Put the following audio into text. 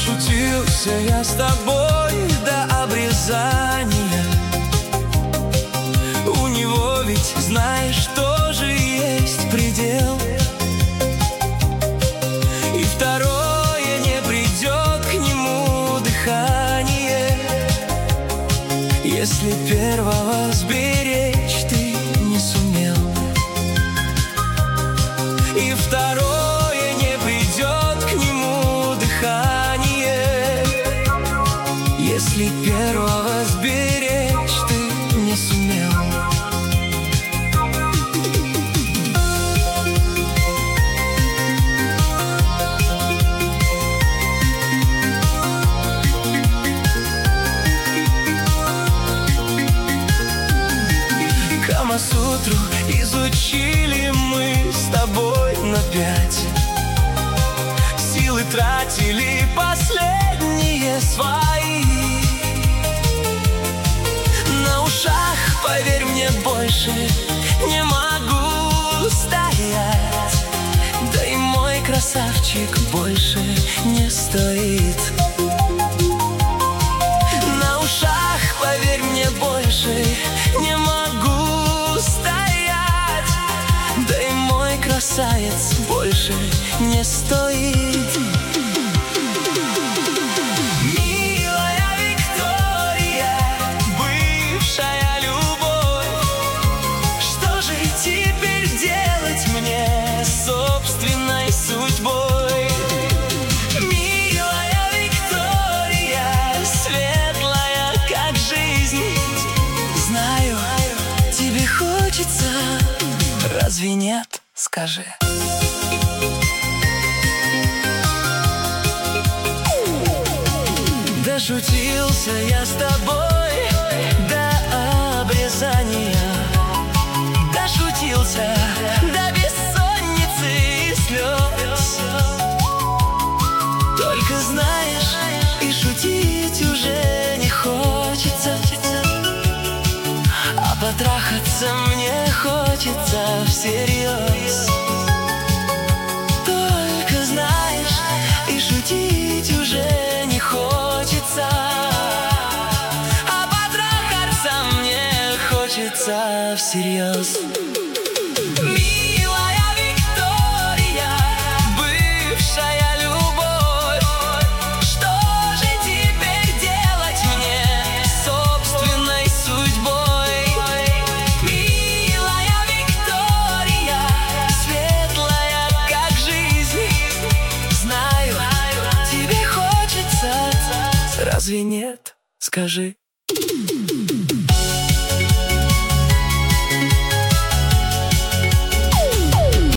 Дошутился я с тобой до обрезания. У него ведь, знаешь, тоже есть предел. И второе не придет к нему дыхание, если первого сберечь ты не сумел. И второе не придет к нему дыхание, если первого сберечь ты не сумел. Камасутру изучили мы с тобой на 5. Силы тратили последние свои. На ушах, поверь мне, больше не могу стоять. Да и мой красавчик больше не стоит. На ушах, поверь мне, больше не могу стоять. Да и мой красавец больше не стоит. Милая Виктория, бывшая любовь, что же теперь делать мне с собственной судьбой? Милая Виктория, светлая как жизнь, знаю, тебе хочется, разве нет? Скажи. Дошутился я с тобой до обрезания. Дошутился до бессонницы и слез. Только знаешь, и шутить уже не хочется, а потрахаться мне хочется всерьез. Только знаешь, и шутить уже не хочется, а потрахаться мне хочется всерьез. Милая Виктория, бывшая любовь, что же теперь делать мне с собственной судьбой? Милая Виктория, светлая как жизнь, знаю, тебе хочется, разве нет? Скажи.